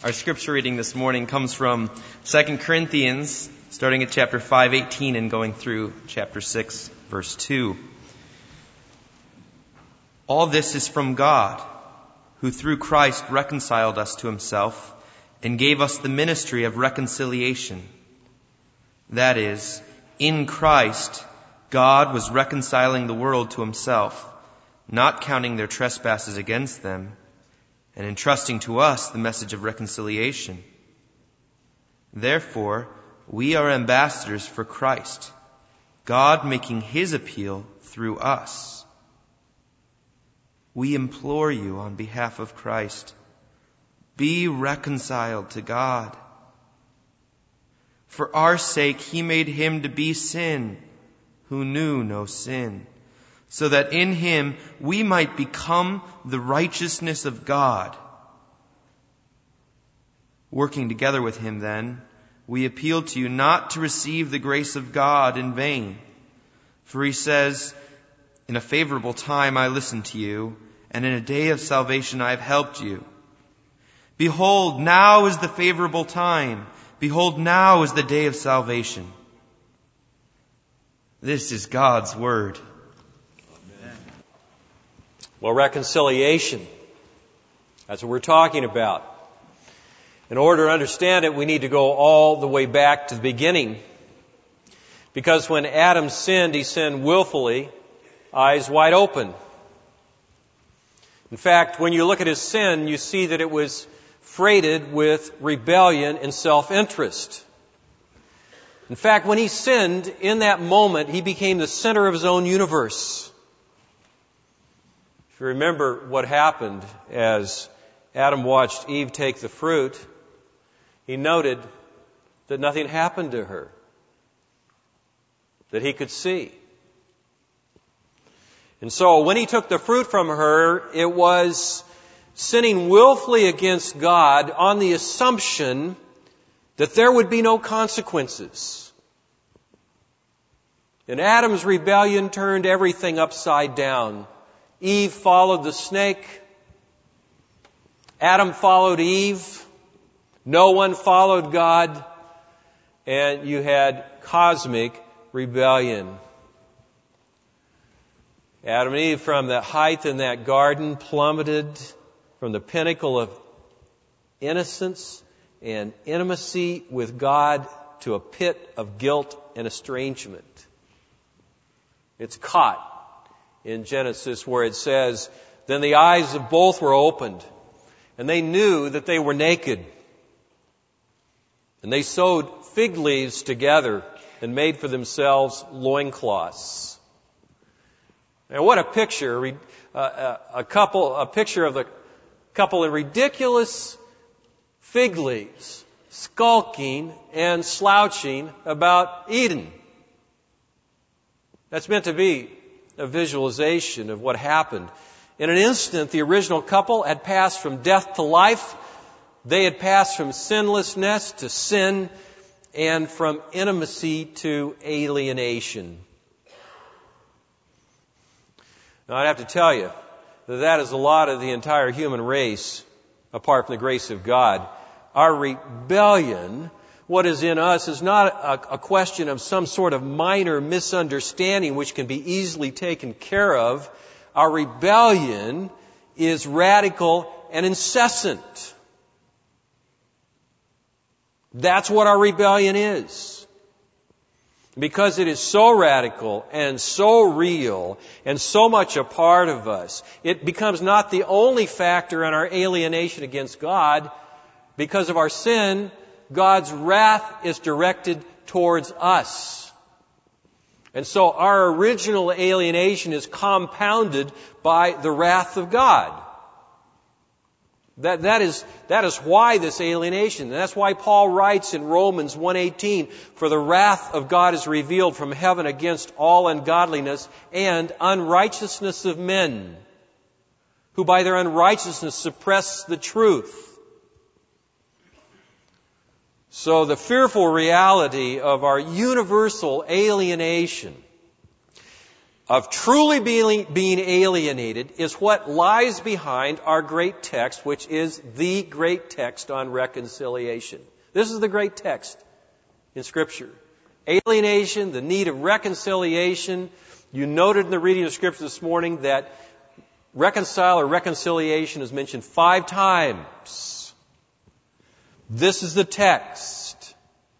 Our scripture reading this morning comes from 2 Corinthians, starting at chapter 5:18 and going through chapter 6, verse 2. All this is from God, who through Christ reconciled us to himself and gave us the ministry of reconciliation. That is, in Christ, God was reconciling the world to himself, not counting their trespasses against them, and entrusting to us the message of reconciliation. Therefore, we are ambassadors for Christ, God making his appeal through us. We implore you on behalf of Christ, be reconciled to God. For our sake he made him to be sin, who knew no sin, so that in him we might become the righteousness of God. Working together with him then, we appeal to you not to receive the grace of God in vain. For he says, in a favorable time I listened to you, and in a day of salvation I have helped you. Behold, now is the favorable time. Behold, now is the day of salvation. This is God's word. Well, reconciliation. That's what we're talking about. In order to understand it, we need to go all the way back to the beginning. Because when Adam sinned, he sinned willfully, eyes wide open. In fact, when you look at his sin, you see that it was freighted with rebellion and self-interest. In fact, when he sinned, in that moment, he became the center of his own universe. If you remember what happened as Adam watched Eve take the fruit, he noted that nothing happened to her that he could see. And so when he took the fruit from her, it was sinning willfully against God on the assumption that there would be no consequences. And Adam's rebellion turned everything upside down. Eve followed the snake. Adam followed Eve. No one followed God. And you had cosmic rebellion. Adam and Eve, from the height in that garden, plummeted from the pinnacle of innocence and intimacy with God to a pit of guilt and estrangement. It's caught in Genesis where it says, then the eyes of both were opened, and they knew that they were naked. And they sewed fig leaves together and made for themselves loincloths. Now what a picture, a picture of the couple in ridiculous fig leaves, skulking and slouching about Eden. That's meant to be a visualization of what happened. In an instant, the original couple had passed from death to life. They had passed from sinlessness to sin and from intimacy to alienation. Now, I'd have to tell you that that is a lot of the entire human race, apart from the grace of God. Our rebellion, what is in us, is not a question of some sort of minor misunderstanding which can be easily taken care of. Our rebellion is radical and incessant. That's what our rebellion is. Because it is so radical and so real and so much a part of us, it becomes not the only factor in our alienation against God. Because of our sin, God's wrath is directed towards us. And so our original alienation is compounded by the wrath of God. That is why this alienation. And that's why Paul writes in Romans 1:18, for the wrath of God is revealed from heaven against all ungodliness and unrighteousness of men, who by their unrighteousness suppress the truth. So the fearful reality of our universal alienation of truly being alienated is what lies behind our great text, which is the great text on reconciliation. This is the great text in Scripture. Alienation, the need of reconciliation. You noted in the reading of Scripture this morning that reconcile or reconciliation is mentioned 5 times. This is the text.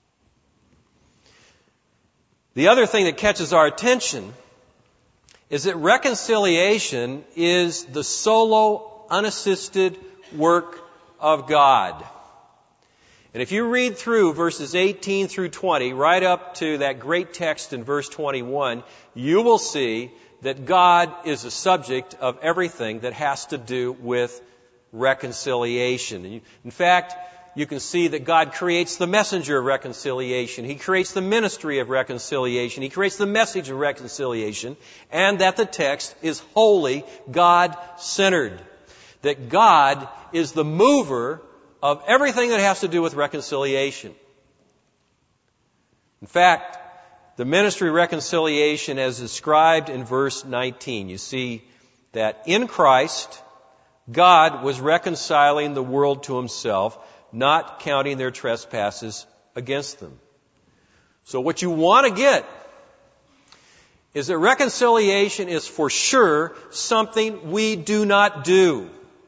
The other thing that catches our attention is that reconciliation is the solo, unassisted work of God. And if you read through verses 18 through 20, right up to that great text in verse 21, you will see that God is the subject of everything that has to do with reconciliation. In fact, you can see that God creates the messenger of reconciliation. He creates the ministry of reconciliation. He creates the message of reconciliation. And that the text is wholly God-centered. That God is the mover of everything that has to do with reconciliation. In fact, the ministry of reconciliation as described in verse 19, you see that in Christ, God was reconciling the world to Himself, not counting their trespasses against them. So what you want to get is that reconciliation is for sure something we do not do.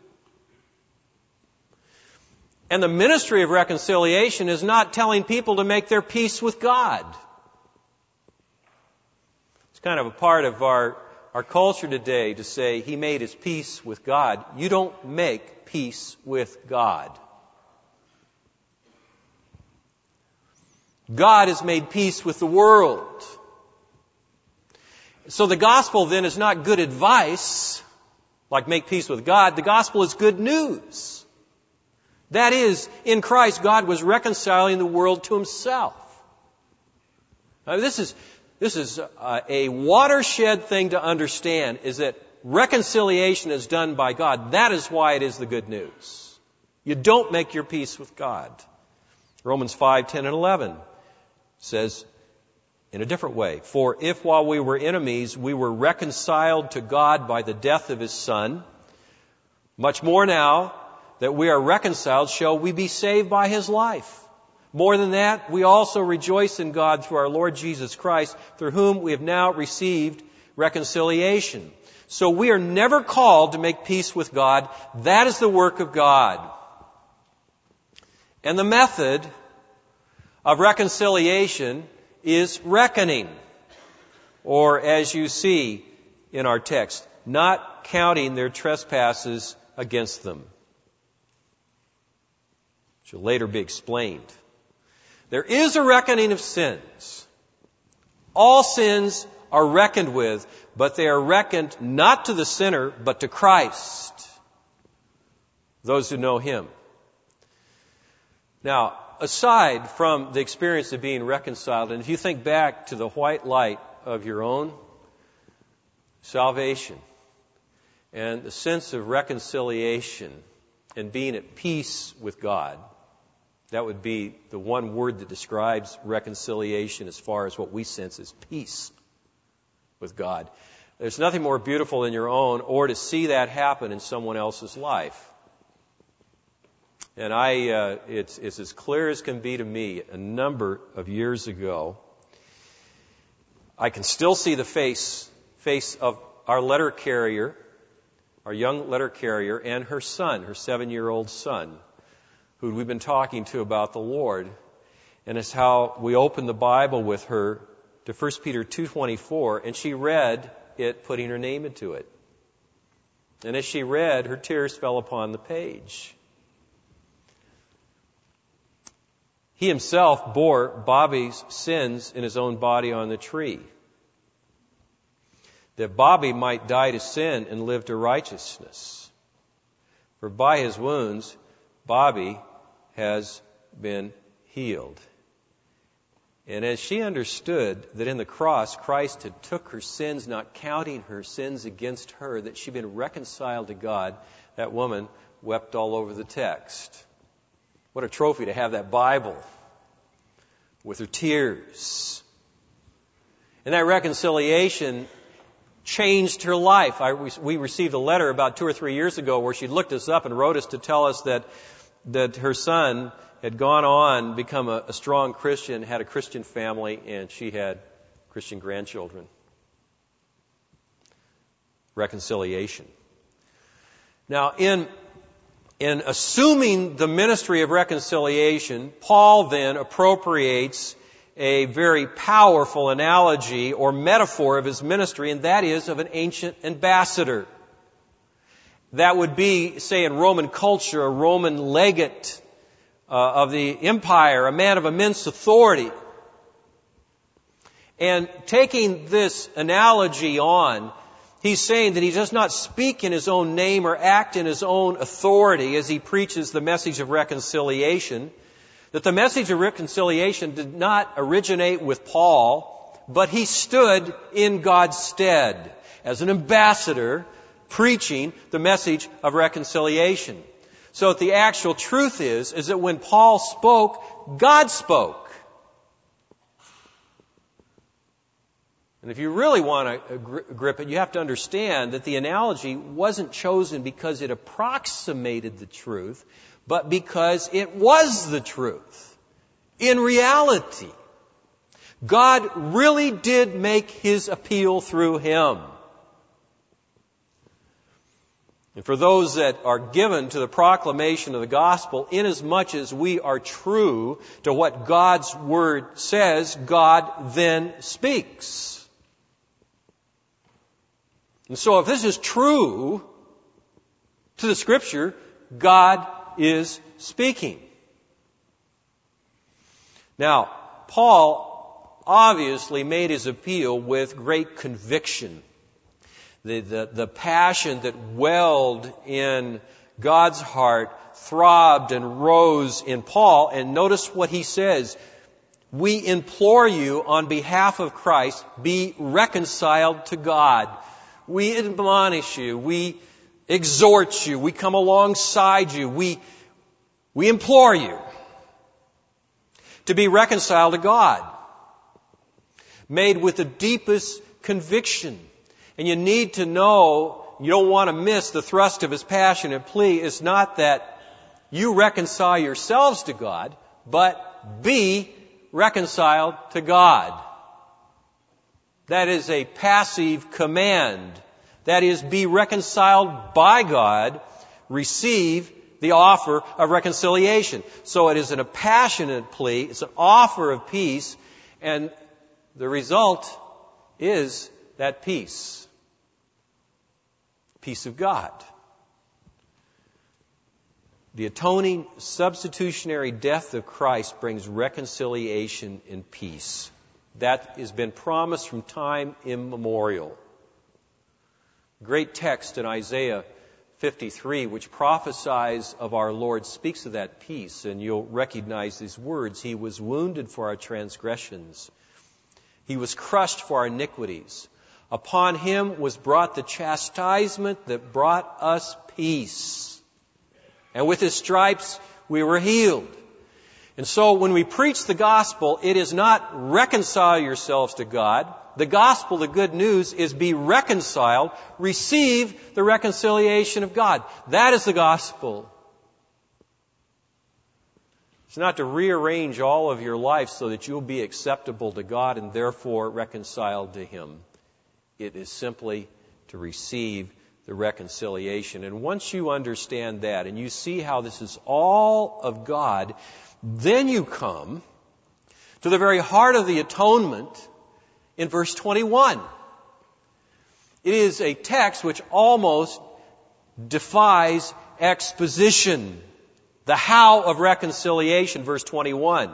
And the ministry of reconciliation is not telling people to make their peace with God. It's kind of a part of our culture today to say he made his peace with God. You don't make peace with God. God has made peace with the world. So the gospel then is not good advice, like make peace with God. The gospel is good news. That is, in Christ, God was reconciling the world to Himself. Now, this is a watershed thing to understand, is that reconciliation is done by God. That is why it is the good news. You don't make your peace with God. Romans 5:10 and 11 says in a different way, "For if while we were enemies, we were reconciled to God by the death of His Son, much more now that we are reconciled, shall we be saved by His life. More than that, we also rejoice in God through our Lord Jesus Christ, through whom we have now received reconciliation." So we are never called to make peace with God. That is the work of God. And the method of reconciliation is reckoning, or as you see in our text, not counting their trespasses against them. Which will later be explained. There is a reckoning of sins. All sins are reckoned with, but they are reckoned not to the sinner, but to Christ, those who know Him. Now, aside from the experience of being reconciled, and if you think back to the white light of your own salvation and the sense of reconciliation and being at peace with God, that would be the one word that describes reconciliation as far as what we sense as peace with God. There's nothing more beautiful than your own, or to see that happen in someone else's life. And it's as clear as can be to me, a number of years ago, I can still see the face of our letter carrier, our young letter carrier, and her son, her 7-year-old son, who we've been talking to about the Lord. And it's how we opened the Bible with her to 1 Peter 2:24, and she read it, putting her name into it. And as she read, her tears fell upon the page. He himself bore Bobby's sins in his own body on the tree, that Bobby might die to sin and live to righteousness. For by his wounds, Bobby has been healed. And as she understood that in the cross, Christ had took her sins, not counting her sins against her, that she'd been reconciled to God, that woman wept all over the text. What a trophy to have that Bible with her tears. And that reconciliation changed her life. We received a letter about 2 or 3 years ago where she looked us up and wrote us to tell us that her son had gone on, become a strong Christian, had a Christian family, and she had Christian grandchildren. Reconciliation. Now, in assuming the ministry of reconciliation, Paul then appropriates a very powerful analogy or metaphor of his ministry, and that is of an ancient ambassador. That would be, say, in Roman culture, a Roman legate of the empire, a man of immense authority. And taking this analogy on, he's saying that he does not speak in his own name or act in his own authority as he preaches the message of reconciliation. That the message of reconciliation did not originate with Paul, but he stood in God's stead as an ambassador preaching the message of reconciliation. So that the actual truth is that when Paul spoke, God spoke. And if you really want to grip it, you have to understand that the analogy wasn't chosen because it approximated the truth, but because it was the truth. In reality, God really did make His appeal through him. And for those that are given to the proclamation of the gospel, inasmuch as we are true to what God's Word says, God then speaks. And so if this is true to the Scripture, God is speaking. Now, Paul obviously made his appeal with great conviction. The passion that welled in God's heart throbbed and rose in Paul. And notice what he says. We implore you on behalf of Christ, be reconciled to God. We admonish you. We exhort you. We come alongside you. We implore you to be reconciled to God. Made with the deepest conviction. And you need to know, you don't want to miss the thrust of his passionate plea is not that you reconcile yourselves to God, but be reconciled to God. That is a passive command. That is, be reconciled by God, receive the offer of reconciliation. So it isn't a passionate plea, it's an offer of peace, and the result is that peace. Peace of God. The atoning, substitutionary death of Christ brings reconciliation and peace. That has been promised from time immemorial. Great text in Isaiah 53, which prophesies of our Lord, speaks of that peace, and you'll recognize these words. He was wounded for our transgressions. He was crushed for our iniquities. Upon him was brought the chastisement that brought us peace. And with his stripes we were healed. And so when we preach the gospel, it is not reconcile yourselves to God. The gospel, the good news, is be reconciled, receive the reconciliation of God. That is the gospel. It's not to rearrange all of your life so that you'll be acceptable to God and therefore reconciled to Him. It is simply to receive the reconciliation. And once you understand that and you see how this is all of God, then you come to the very heart of the atonement in verse 21. It is a text which almost defies exposition. The how of reconciliation, verse 21.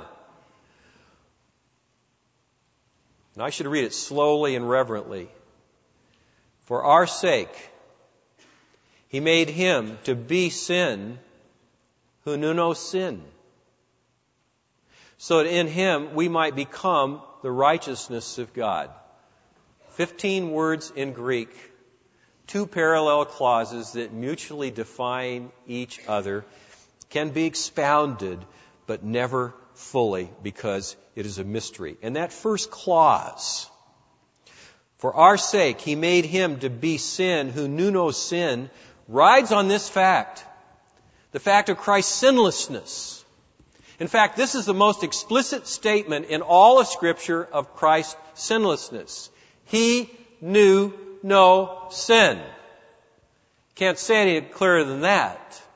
And I should read it slowly and reverently. For our sake, He made Him to be sin who knew no sin, so that in Him we might become the righteousness of God. 15 words in Greek, 2 parallel clauses that mutually define each other, can be expounded, but never fully because it is a mystery. And that first clause, for our sake, He made Him to be sin who knew no sin, rides on this fact, the fact of Christ's sinlessness. In fact, this is the most explicit statement in all of Scripture of Christ's sinlessness. He knew no sin. Can't say any clearer than that.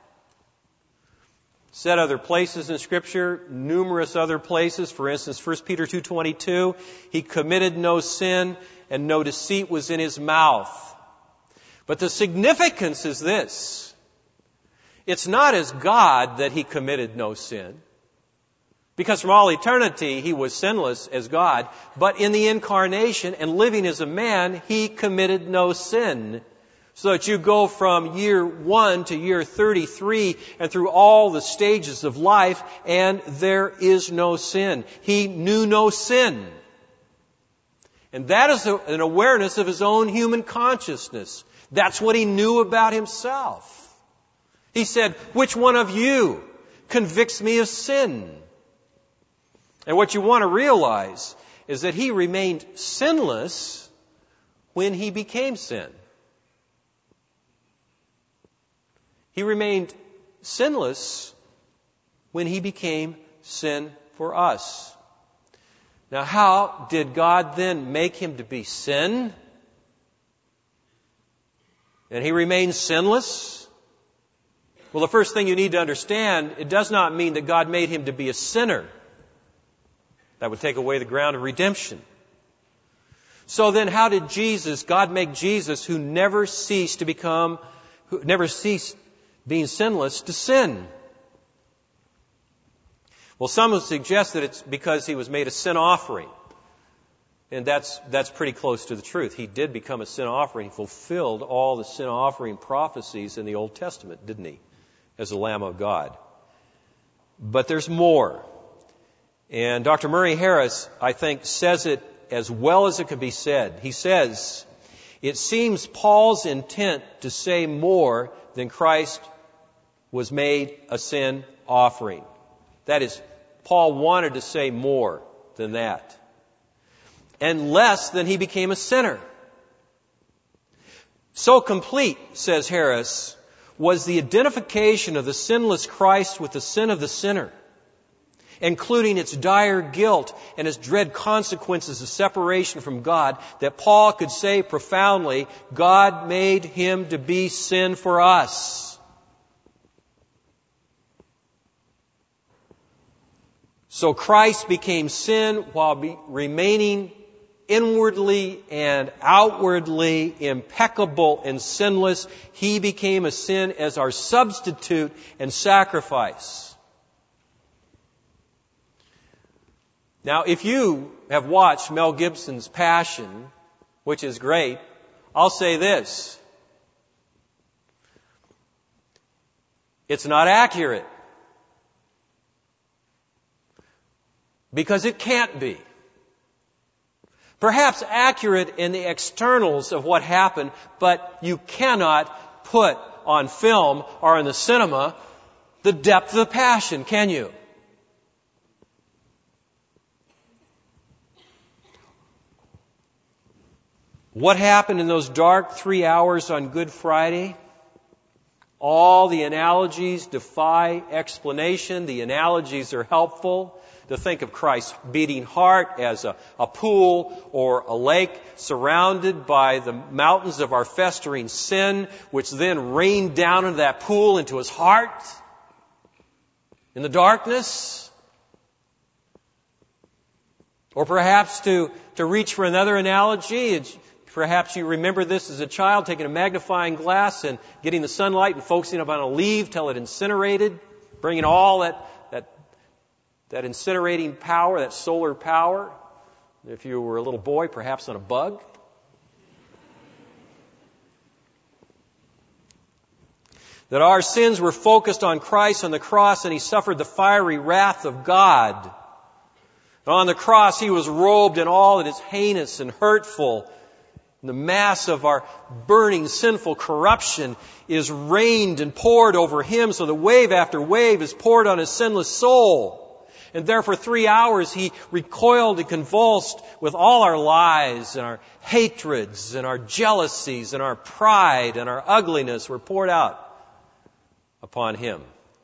Said other places in Scripture, numerous other places. For instance, 1 Peter 2:22, He committed no sin and no deceit was in His mouth. But the significance is this. It's not as God that He committed no sin, because from all eternity He was sinless as God, but in the incarnation and living as a man, He committed no sin. So that you go from year 1 to year 33 and through all the stages of life, and there is no sin. He knew no sin. And that is an awareness of His own human consciousness. That's what He knew about Himself. He said, "Which one of you convicts me of sin?" And what you want to realize is that He remained sinless when He became sin. He remained sinless when He became sin for us. Now, how did God then make Him to be sin? And He remains sinless? Well, the first thing you need to understand, it does not mean that God made Him to be a sinner. That would take away the ground of redemption. So then how did God make Jesus, who never ceased being sinless, to sin? Well, some would suggest that it's because He was made a sin offering. And that's pretty close to the truth. He did become a sin offering. He fulfilled all the sin offering prophecies in the Old Testament, didn't He? As the Lamb of God. But there's more. And Dr. Murray Harris, I think, says it as well as it could be said. He says, "It seems Paul's intent to say more than Christ was made a sin offering." That is, Paul wanted to say more than that. And less than He became a sinner. So complete, says Harris, was the identification of the sinless Christ with the sin of the sinner, including its dire guilt and its dread consequences of separation from God, that Paul could say profoundly, God made Him to be sin for us. So Christ became sin while remaining inwardly and outwardly impeccable and sinless. He became a sin as our substitute and sacrifice. Now, if you have watched Mel Gibson's Passion, which is great, I'll say this. It's not accurate. Because it can't be. Perhaps accurate in the externals of what happened, but you cannot put on film or in the cinema the depth of the passion, can you? What happened in those dark 3 hours on Good Friday? All the analogies defy explanation. The analogies are helpful. To think of Christ's beating heart as a pool or a lake surrounded by the mountains of our festering sin, which then rained down into that pool into His heart in the darkness. Or perhaps to reach for another analogy, perhaps you remember this as a child, taking a magnifying glass and getting the sunlight and focusing up on a leaf till it incinerated, bringing all that incinerating power, that solar power. If you were a little boy, perhaps on a bug. That our sins were focused on Christ on the cross, and He suffered the fiery wrath of God. And on the cross, He was robed in all that is heinous and hurtful. And the mass of our burning sinful corruption is rained and poured over Him, so that wave after wave is poured on His sinless soul. And there for 3 hours he recoiled and convulsed with all our lies and our hatreds and our jealousies and our pride and our ugliness were poured out upon him.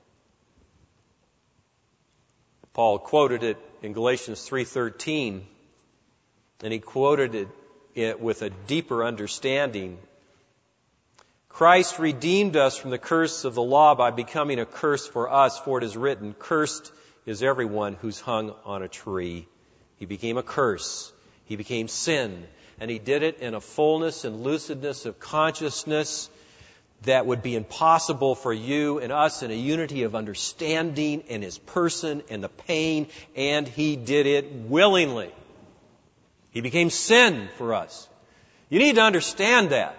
Paul quoted it in Galatians 3:13, and he quoted it with a deeper understanding. Christ redeemed us from the curse of the law by becoming a curse for us, for it is written, "Cursed is everyone who's hung on a tree." He became a curse. He became sin. And he did it in a fullness and lucidness of consciousness that would be impossible for you and us, in a unity of understanding in his person and the pain, and he did it willingly. He became sin for us. You need to understand that.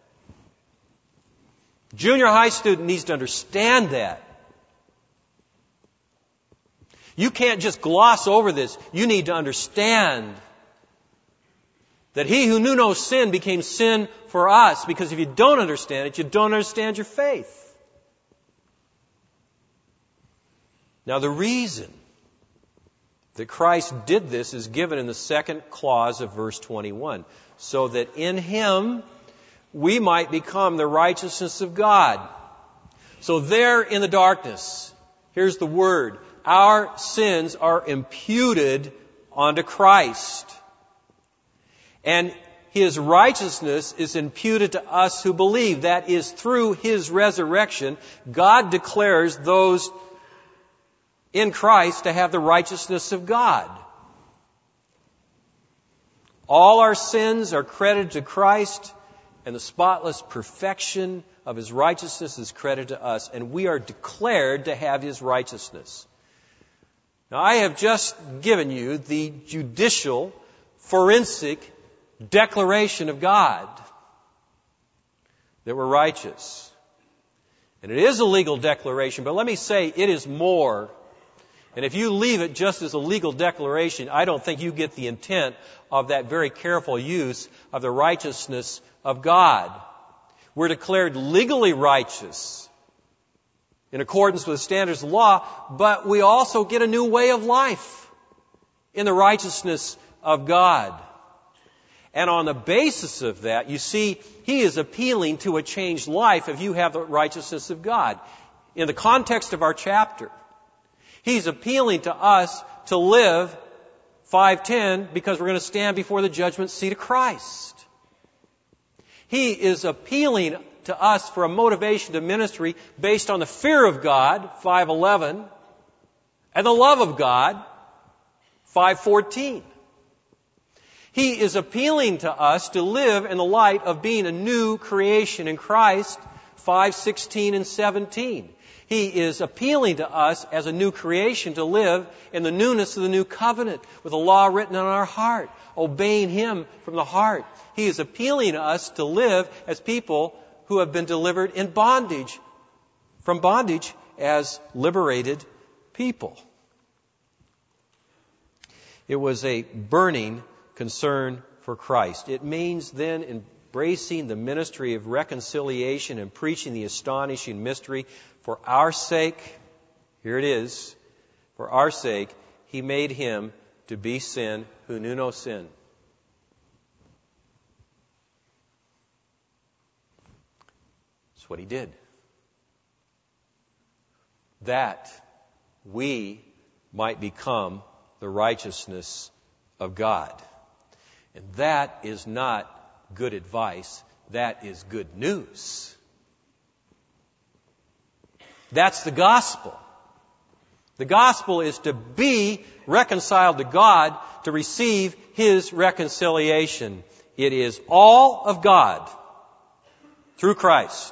Junior high student needs to understand that. You can't just gloss over this. You need to understand that he who knew no sin became sin for us, because if you don't understand it, you don't understand your faith. Now, the reason that Christ did this is given in the second clause of verse 21, so that in him we might become the righteousness of God. So there in the darkness, here's the word, our sins are imputed onto Christ. And his righteousness is imputed to us who believe. That is, through his resurrection, God declares those in Christ to have the righteousness of God. All our sins are credited to Christ, and the spotless perfection of his righteousness is credited to us, and we are declared to have his righteousness. Now, I have just given you the judicial, forensic declaration of God that we're righteous. And it is a legal declaration, but let me say it is more. And if you leave it just as a legal declaration, I don't think you get the intent of that very careful use of the righteousness of God. We're declared legally righteous in accordance with the standards of the law, but we also get a new way of life in the righteousness of God. And on the basis of that, you see, he is appealing to a changed life if you have the righteousness of God. In the context of our chapter, he's appealing to us to live 5:10 because we're going to stand before the judgment seat of Christ. He is appealing to us for a motivation to ministry based on the fear of God, 5:11, and the love of God, 5:14. He is appealing to us to live in the light of being a new creation in Christ, 5:16 and 17. He is appealing to us as a new creation to live in the newness of the new covenant with the law written on our heart, obeying him from the heart. He is appealing to us to live as people who have been delivered in bondage, from bondage as liberated people. It was a burning concern for Christ. It means then embracing the ministry of reconciliation and preaching the astonishing mystery. For our sake, here it is, for our sake, he made him to be sin who knew no sin. That's what he did. That we might become the righteousness of God. And that is not good advice. That is good news. That's the gospel. The gospel is to be reconciled to God, to receive his reconciliation. It is all of God through Christ.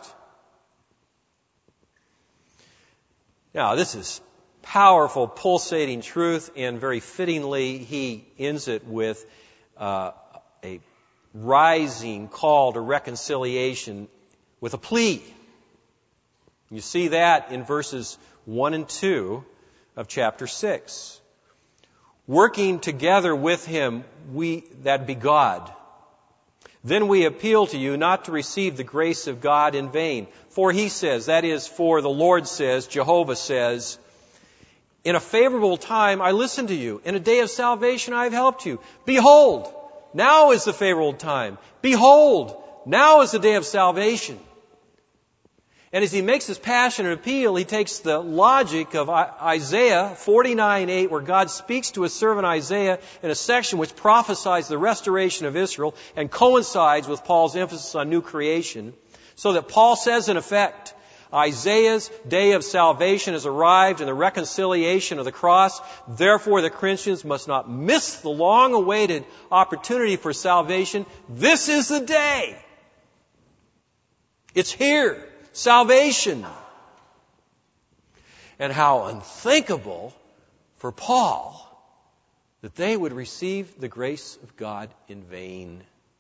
Now, this is powerful, pulsating truth, and very fittingly, he ends it with a rising call to reconciliation with a plea. You see that in verses 1 and 2 of chapter 6. Working together with him, that be God. Then we appeal to you not to receive the grace of God in vain. For he says, that is, for the Lord says, Jehovah says, In a favorable time, I listened to you. In a day of salvation, I have helped you. Behold, now is the favorable time. Behold, now is the day of salvation. And as he makes this passionate appeal, he takes the logic of Isaiah 49:8, where God speaks to his servant Isaiah in a section which prophesies the restoration of Israel and coincides with Paul's emphasis on new creation, so that Paul says, in effect, Isaiah's day of salvation has arrived in the reconciliation of the cross. Therefore, the Christians must not miss the long-awaited opportunity for salvation. This is the day. It's here. Salvation. And how unthinkable for Paul that they would receive the grace of God in vain.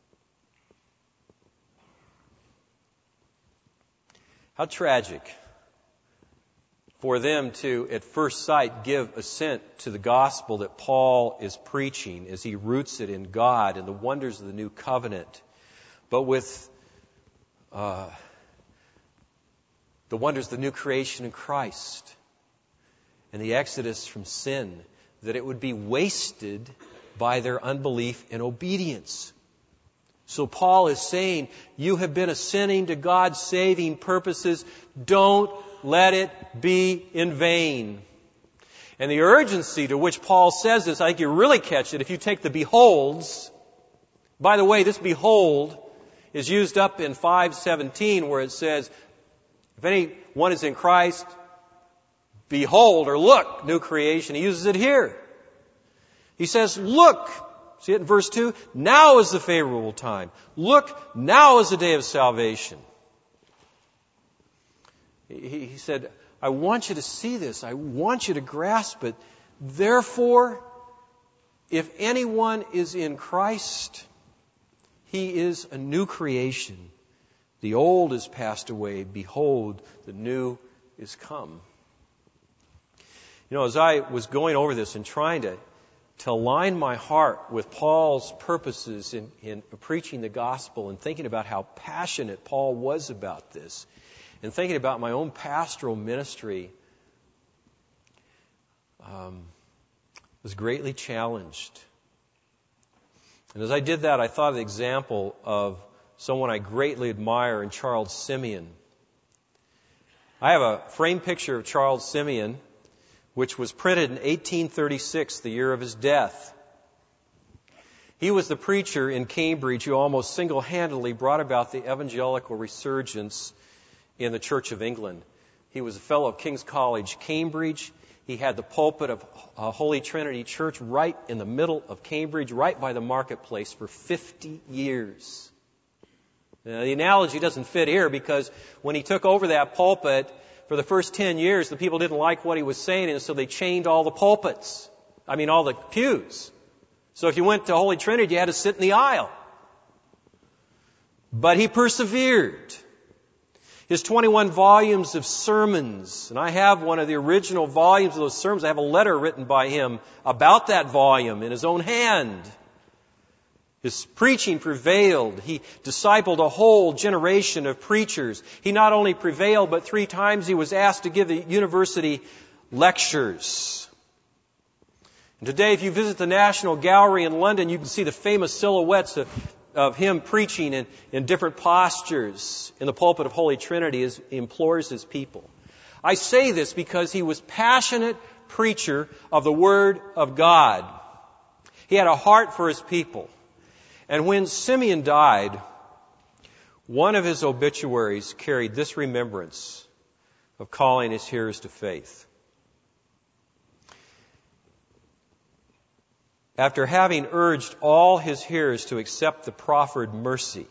How tragic for them to, at first sight, give assent to the gospel that Paul is preaching as he roots it in God and the wonders of the new covenant, but with the wonders of the new creation in Christ and the exodus from sin, that it would be wasted by their unbelief and obedience. So Paul is saying, you have been assenting to God's saving purposes. Don't let it be in vain. And the urgency to which Paul says this, I think you really catch it if you take the beholds. By the way, this behold is used up in 5:17 where it says, if anyone is in Christ, behold, or look, new creation. He uses it here. He says, look. See it in verse 2? Now is the favorable time. Look, now is the day of salvation. He said, I want you to see this. I want you to grasp it. Therefore, if anyone is in Christ, he is a new creation. The old is passed away. Behold, the new is come. You know, as I was going over this and trying to align my heart with Paul's purposes in preaching the gospel and thinking about how passionate Paul was about this and thinking about my own pastoral ministry, was greatly challenged. And as I did that, I thought of the example of someone I greatly admire in Charles Simeon. I have a framed picture of Charles Simeon, which was printed in 1836, the year of his death. He was the preacher in Cambridge who almost single-handedly brought about the evangelical resurgence in the Church of England. He was a fellow of King's College, Cambridge. He had the pulpit of Holy Trinity Church right in the middle of Cambridge, right by the marketplace for 50 years. Now, the analogy doesn't fit here because when he took over that pulpit, for the first 10 years, the people didn't like what he was saying, and so they chained all the pulpits. All the pews. So if you went to Holy Trinity, you had to sit in the aisle. But he persevered. His 21 volumes of sermons, and I have one of the original volumes of those sermons. I have a letter written by him about that volume in his own hand. His preaching prevailed. He discipled a whole generation of preachers. He not only prevailed, but 3 times he was asked to give the university lectures. And today, if you visit the National Gallery in London, you can see the famous silhouettes of him preaching in different postures in the pulpit of Holy Trinity as he implores his people. I say this because he was passionate preacher of the Word of God. He had a heart for his people. And when Simeon died, one of his obituaries carried this remembrance of calling his hearers to faith. After having urged all his hearers to accept the proffered mercy,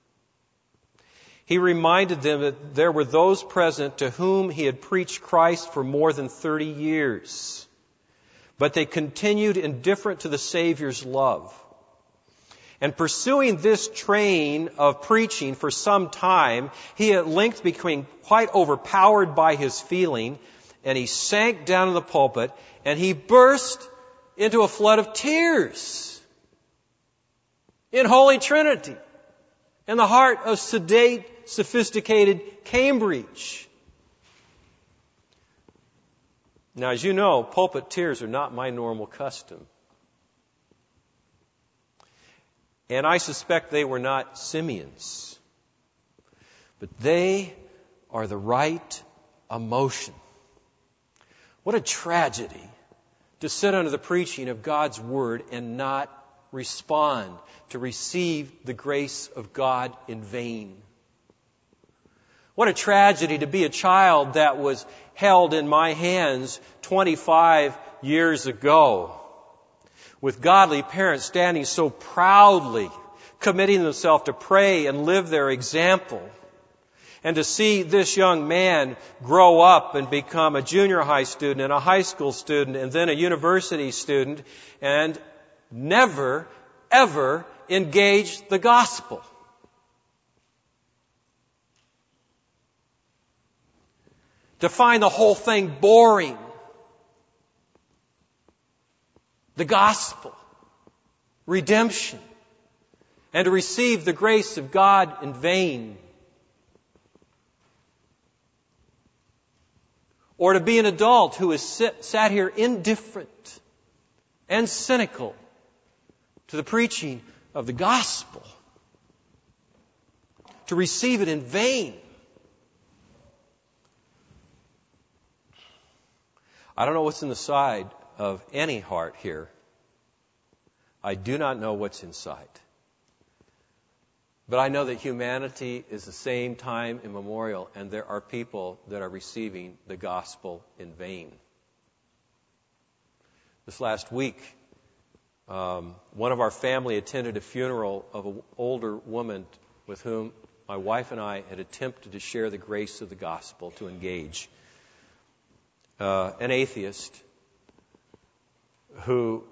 he reminded them that there were those present to whom he had preached Christ for more than 30 years, but they continued indifferent to the Savior's love. And pursuing this train of preaching for some time, he at length became quite overpowered by his feeling, and he sank down in the pulpit, and he burst into a flood of tears in Holy Trinity, in the heart of sedate, sophisticated Cambridge. Now, as you know, pulpit tears are not my normal custom. And I suspect they were not Simeon's. But they are the right emotion. What a tragedy to sit under the preaching of God's Word and not respond, to receive the grace of God in vain. What a tragedy to be a child that was held in my hands 25 years ago, with godly parents standing so proudly, committing themselves to pray and live their example. And to see this young man grow up and become a junior high student and a high school student and then a university student and never, ever engage the gospel. To find the whole thing boring. The gospel. Redemption. And to receive the grace of God in vain. Or to be an adult who has sat here indifferent and cynical to the preaching of the gospel. To receive it in vain. I don't know what's in the side of any heart here. I do not know what's inside. But I know that humanity is the same time immemorial, and there are people that are receiving the gospel in vain. This last week, one of our family attended a funeral of an older woman with whom my wife and I had attempted to share the grace of the gospel, to engage. An atheist who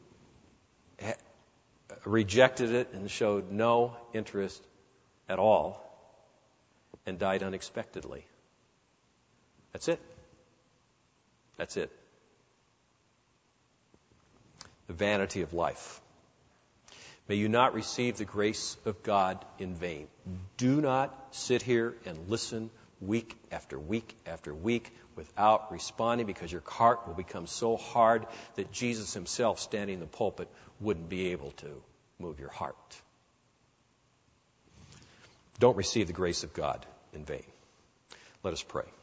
rejected it and showed no interest at all and died unexpectedly. That's it. That's it. The vanity of life. May you not receive the grace of God in vain. Do not sit here and listen week after week after week without responding, because your heart will become so hard that Jesus himself, standing in the pulpit, wouldn't be able to move your heart. Don't receive the grace of God in vain. Let us pray.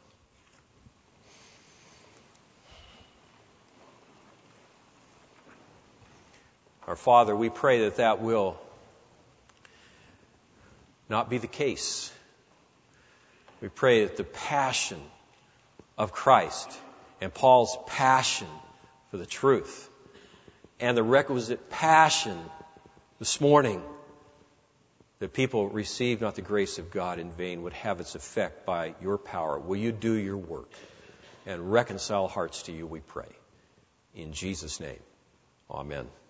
Our Father, we pray that that will not be the case. We pray that the passion of Christ and Paul's passion for the truth and the requisite passion this morning that people receive not the grace of God in vain would have its effect by your power. Will you do your work and reconcile hearts to you, we pray. In Jesus' name, amen.